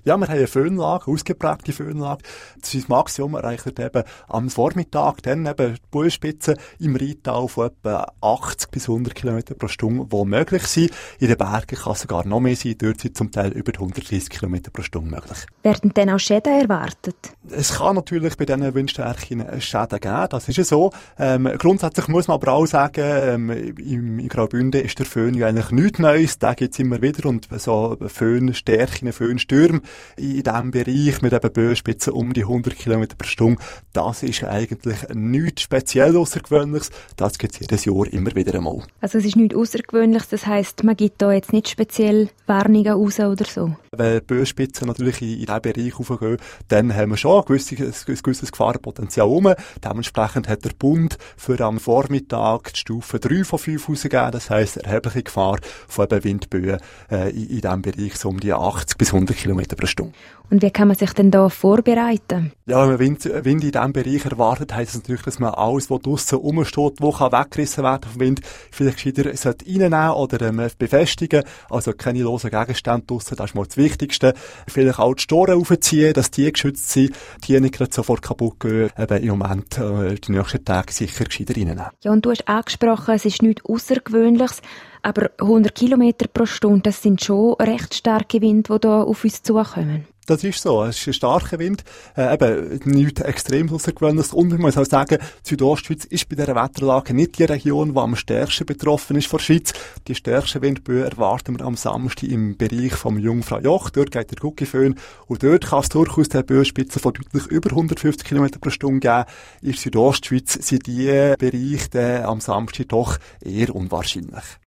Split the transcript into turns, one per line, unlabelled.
Ja, wir haben eine Föhnlage, eine ausgeprägte Föhnlage. Das Maximum erreicht eben am Vormittag, dann eben die Bullspitze im Rheintal von etwa 80 bis 100 km pro Stunde, die möglich sind. In den Bergen kann es sogar noch mehr sein, dort sind zum Teil über 130 km pro Stunde möglich.
Werden denn auch Schäden erwartet?
Es kann natürlich bei diesen Windstärken Schäden geben, das ist ja so. Grundsätzlich muss man aber auch sagen, in Graubünden ist der Föhn ja eigentlich nichts Neues, den gibt es immer wieder und so Föhnstärken, Föhnstürme in diesem Bereich mit eben Böenspitzen um die 100 km pro Stunde, das ist eigentlich nichts speziell Außergewöhnliches, das gibt es jedes Jahr immer wieder einmal.
Also es ist nichts Außergewöhnliches, das heisst, man gibt da jetzt nicht speziell Warnungen raus oder so?
Wenn Böenspitzen natürlich in diesen Bereich raufgehen, dann haben wir schon ein gewisses Gefahrenpotenzial rum. Dementsprechend hat der Bund für am Vormittag die Stufe 3 von 5 rausgegeben, das heisst erhebliche Gefahr von eben Windböen in diesem Bereich so um die 80 bis 100 km pro Stunde.
Und wie kann man sich denn da vorbereiten?
Ja, wenn man Wind in diesem Bereich erwartet, heisst es natürlich, dass man alles, was draussen rumsteht, wo weggerissen werden vom Wind, vielleicht gescheiter reinnehmen oder befestigen. Also keine losen Gegenstände draussen, das ist mal das Wichtigste. Vielleicht auch die Storen aufziehen, dass die geschützt sind, die nicht gerade sofort kaputt gehen. Eben im Moment die nächsten Tage sicher gescheiter reinnehmen.
Ja, und du hast angesprochen, es ist nichts Außergewöhnliches, aber 100 km pro Stunde, das sind schon recht starke Winde, die da auf uns zukommen.
Das ist so. Es ist ein starker Wind. Eben, nichts extrem Außergewöhnliches. Und ich muss auch sagen, die Südostschweiz ist bei dieser Wetterlage nicht die Region, die am stärksten betroffen ist von der Schweiz. Die stärksten Windböen erwarten wir am Samstag im Bereich vom Jungfraujoch. Dort geht der Guckiföhn. Und dort kann es durchaus eine Böenspitze von deutlich über 150 km pro Stunde geben. In der Südostschweiz sind diese Bereiche am Samstag doch eher unwahrscheinlich.